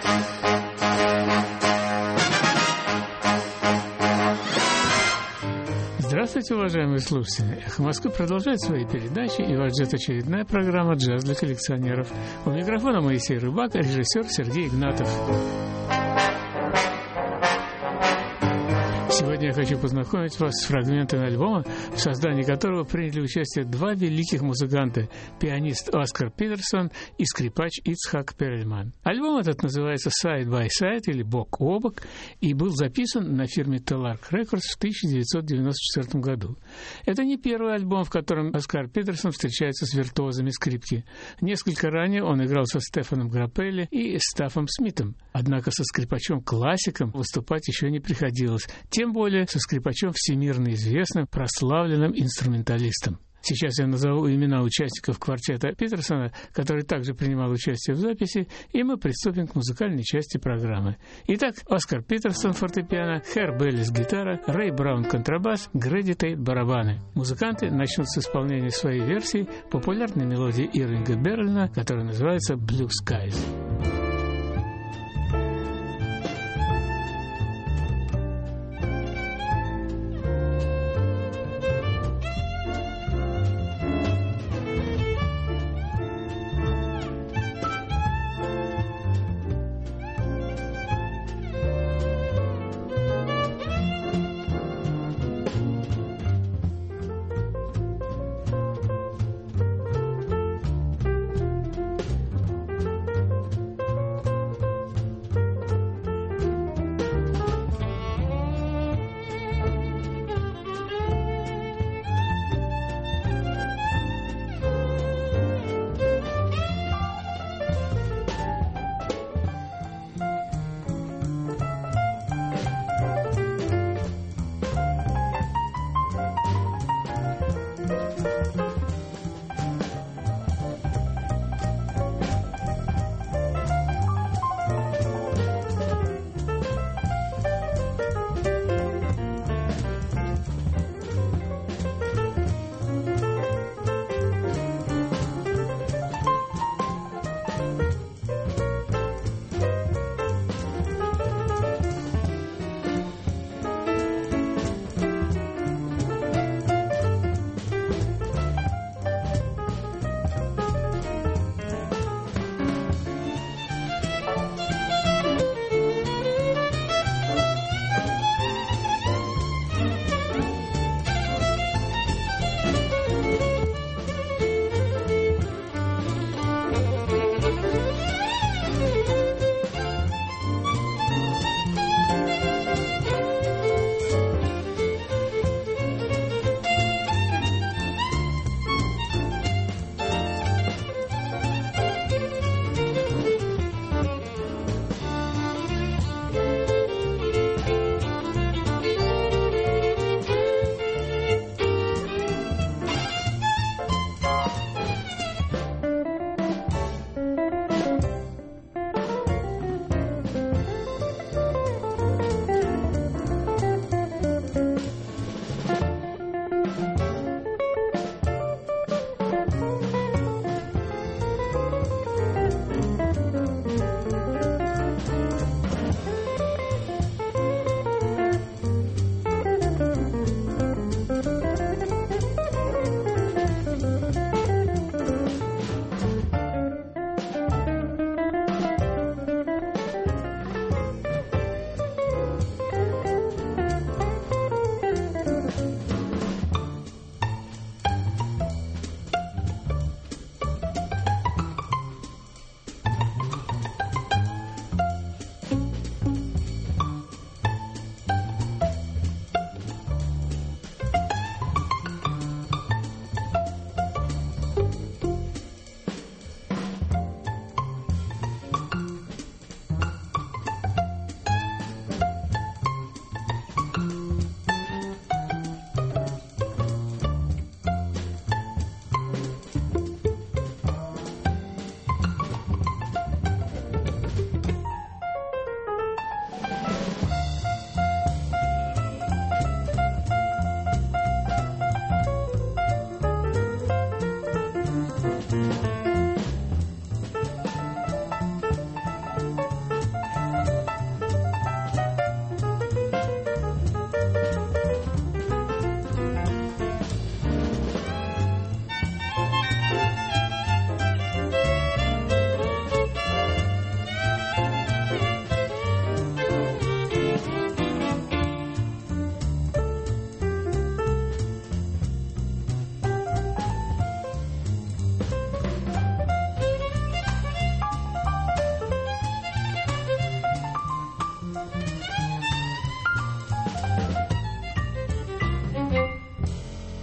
Здравствуйте, уважаемые слушатели! «Эхо Москвы» продолжает свои передачи, и вас ждет очередная программа «Джаз для коллекционеров». У микрофона Моисей Рыбак, режиссер Сергей Игнатов. Сегодня я хочу познакомить вас с фрагментами альбома, в создании которого приняли участие два великих музыканта – пианист Оскар Питерсон и скрипач Ицхак Перельман. Альбом этот называется «Side by Side» или «Бок о бок» и был записан на фирме Telarc Records в 1994 году. Это не первый альбом, в котором Оскар Питерсон встречается с виртуозами скрипки. Несколько ранее он играл со Стефаном Граппелли и Стаффом Смитом. Однако со скрипачом-классиком выступать еще не приходилось, тем более со скрипачом всемирно известным, прославленным инструменталистом. Сейчас я назову имена участников квартета Питерсона, который также принимал участие в записи, и мы приступим к музыкальной части программы. Итак, Оскар Питерсон фортепиано, Хэр Беллис гитара, Рэй Браун контрабас, Грэди Тейт барабаны. Музыканты начнут с исполнения своей версии популярной мелодии Ирвинга Берлина, которая называется «Blue Skies».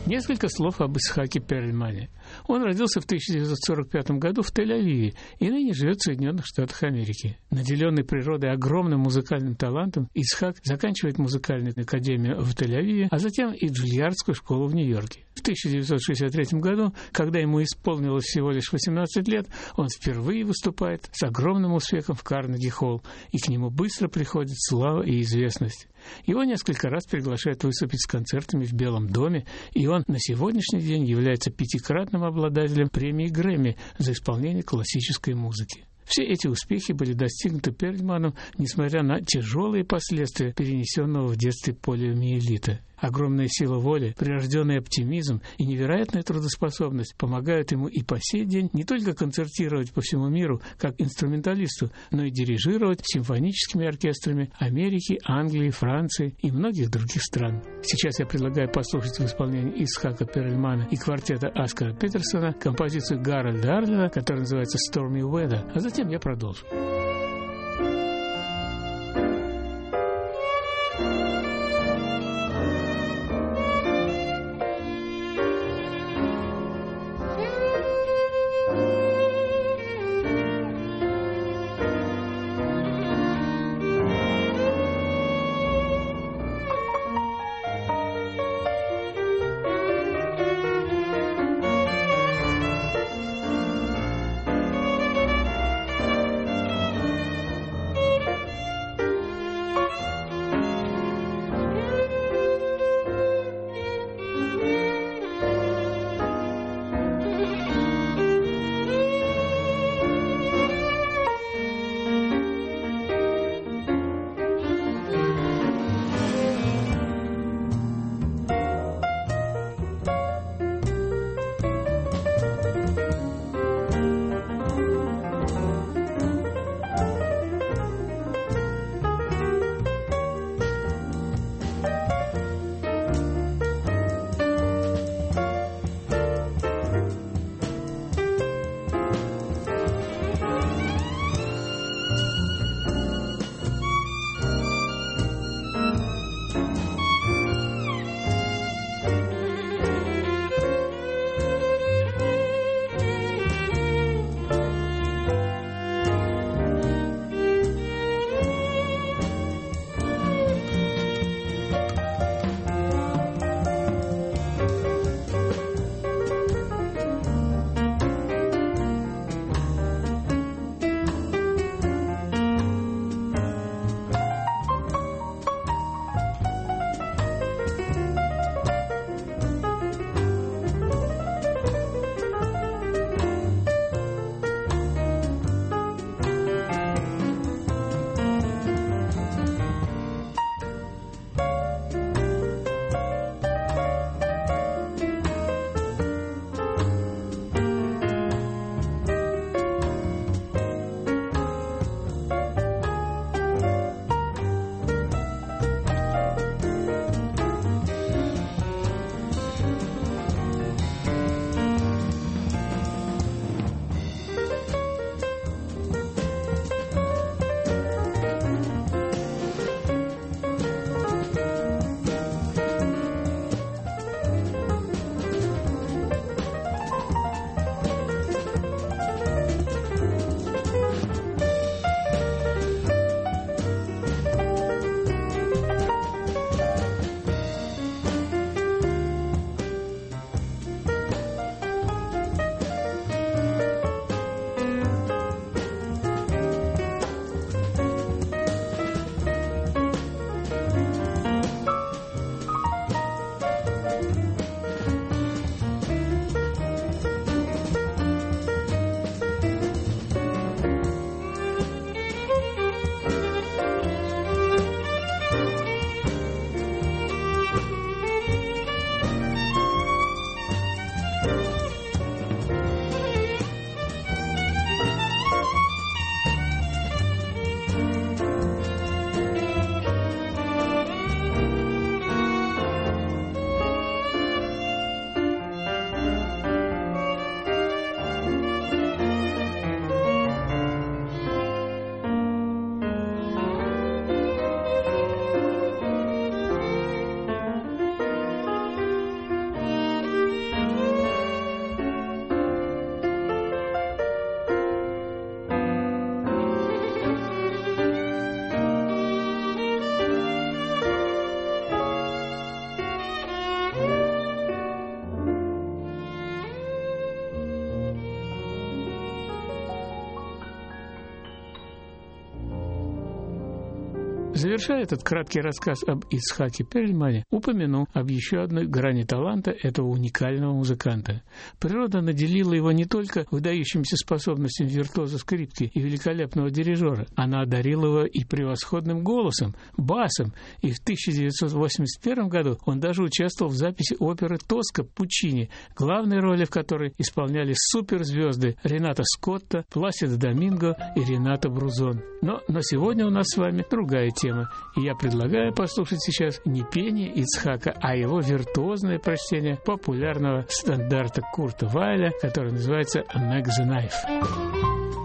Несколько слов об Ицхаке Перльмане. Он родился в 1945 году в Тель-Авиве и ныне живет в Соединенных Штатах Америки. Наделенный природой огромным музыкальным талантом, Ицхак заканчивает музыкальную академию в Тель-Авиве, а затем и Джульярдскую школу в Нью-Йорке. В 1963 году, когда ему исполнилось всего лишь 18 лет, он впервые выступает с огромным успехом в Карнеги-холл, и к нему быстро приходит слава и известность. Его несколько раз приглашают выступить с концертами в Белом доме, и он на сегодняшний день является 5-кратным обладателем премии Грэмми за исполнение классической музыки. Все эти успехи были достигнуты Перльманом, несмотря на тяжелые последствия перенесенного в детстве полиомиелита. Огромная сила воли, прирожденный оптимизм и невероятная трудоспособность помогают ему и по сей день не только концертировать по всему миру как инструменталисту, но и дирижировать симфоническими оркестрами Америки, Англии, Франции и многих других стран. Сейчас я предлагаю послушать в исполнении Ицхака Перльмана и квартета Оскара Питерсона композицию Гарольда Арлена, которая называется «Stormy Weather», а затем я продолжу. Завершая этот краткий рассказ об Ицхаке Перльмане, упомяну об еще одной грани таланта этого уникального музыканта. Природа наделила его не только выдающимися способностями виртуоза скрипки и великолепного дирижера, она одарила его и превосходным голосом, басом, и в 1981 году он даже участвовал в записи оперы «Тоска» Пуччини, главные роли в которой исполняли суперзвезды Рената Скотта, Пласидо Доминго и Рената Брузон. Но сегодня у нас с вами другая тема, и я предлагаю послушать сейчас не пение Ицхака, а его виртуозное прочтение популярного стандарта Курта Вайля, который называется «Meg the Knife».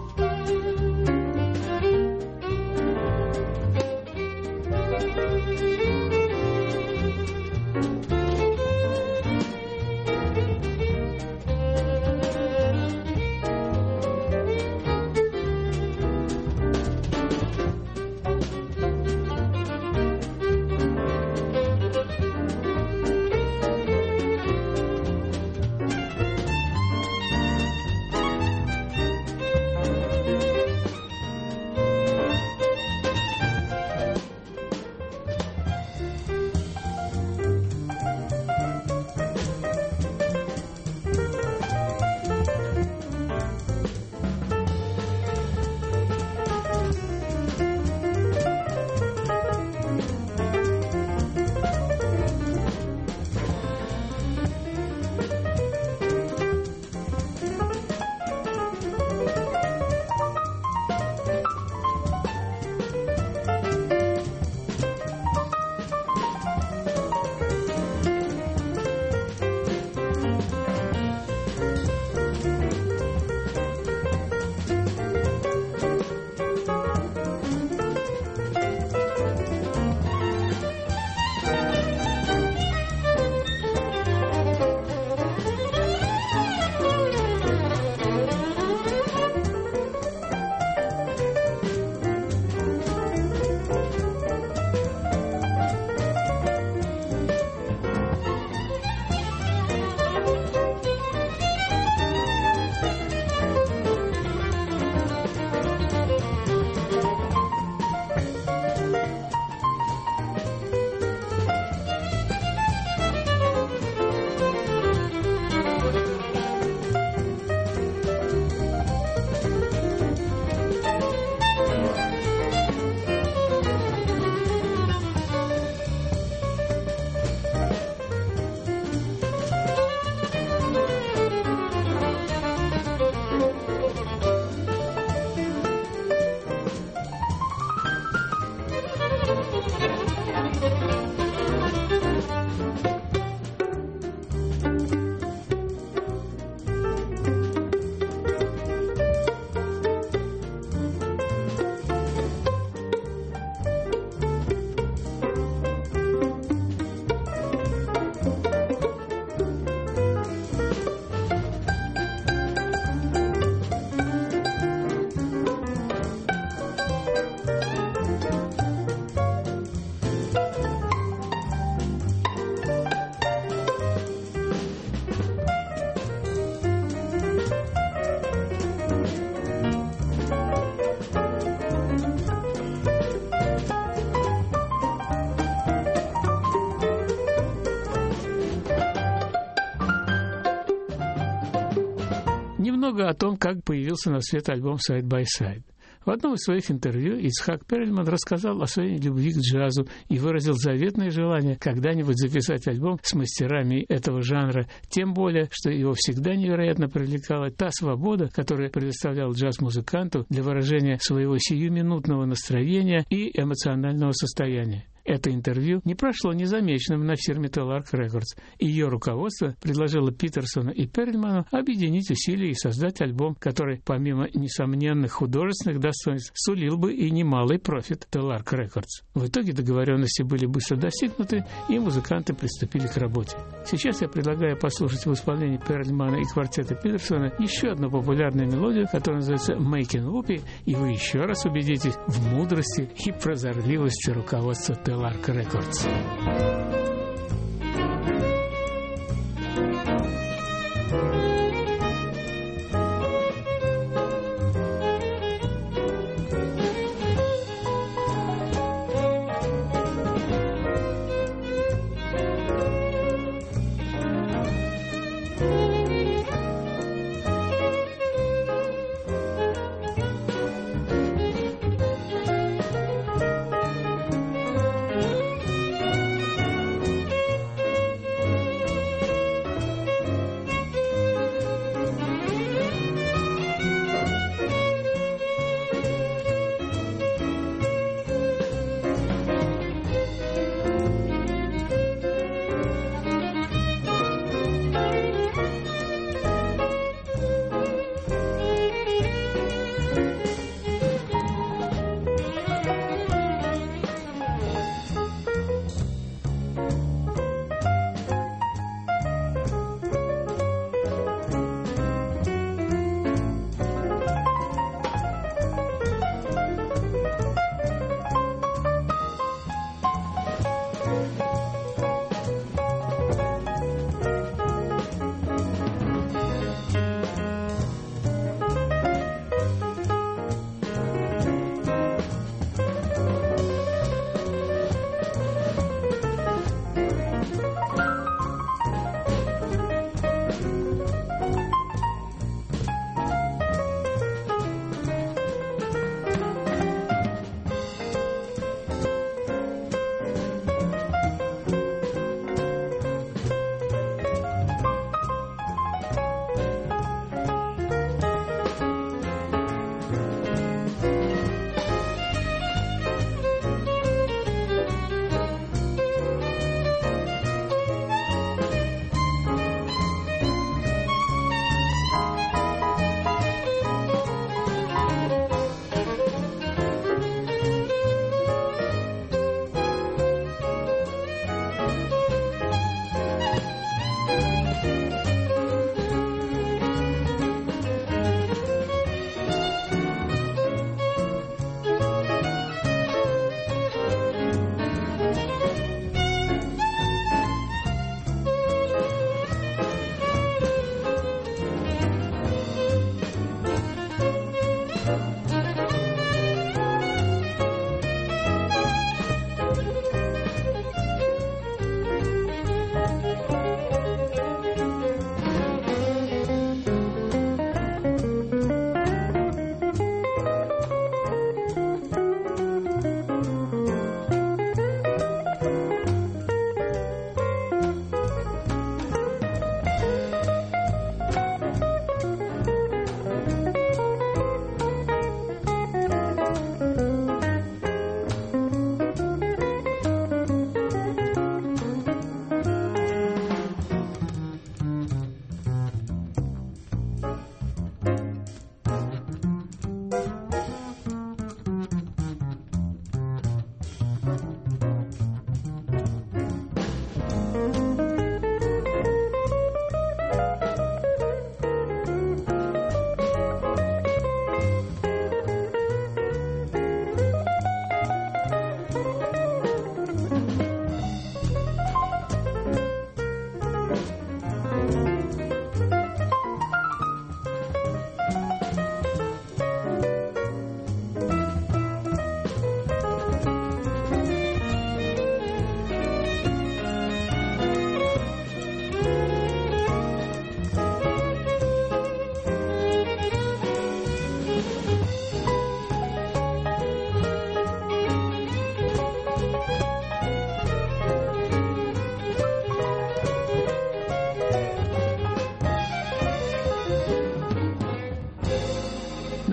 Немного о том, как появился на свет альбом «Side by Side». В одном из своих интервью Ицхак Перльман рассказал о своей любви к джазу и выразил заветное желание когда-нибудь записать альбом с мастерами этого жанра, тем более, что его всегда невероятно привлекала та свобода, которую предоставлял джаз-музыканту для выражения своего сиюминутного настроения и эмоционального состояния. Это интервью не прошло незамеченным на фирме Telarc Records, и ее руководство предложило Питерсону и Перльману объединить усилия и создать альбом, который, помимо несомненных художественных достоинств, сулил бы и немалый профит Telarc Records. В итоге договоренности были быстро достигнуты, и музыканты приступили к работе. Сейчас я предлагаю послушать в исполнении Перльмана и квартета Питерсона еще одну популярную мелодию, которая называется «Making Whoopie», и вы еще раз убедитесь в мудрости и прозорливости руководства Telarc Records.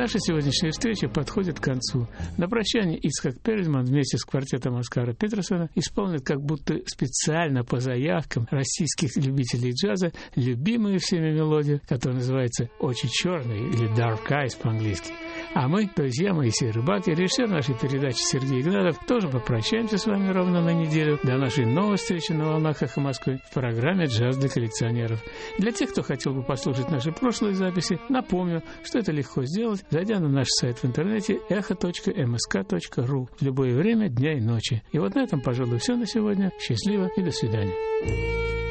Наша сегодняшняя встреча подходит к концу. На прощание Ицхак Перльман вместе с квартетом Оскара Петерсона исполнит как будто специально по заявкам российских любителей джаза любимую всеми мелодию, которая называется «Очи черные» или «Dark Eyes» по-английски. А мы, друзья Моисей Рыбак и режиссер нашей передачи Сергей Игнатов, тоже попрощаемся с вами ровно на неделю до нашей новой встречи на волнах «Эхо Москвы» в программе «Джаз для коллекционеров». Для тех, кто хотел бы послушать наши прошлые записи, напомню, что это легко сделать, зайдя на наш сайт в интернете echo.msk.ru в любое время дня и ночи. И вот на этом, пожалуй, все на сегодня. Счастливо и до свидания.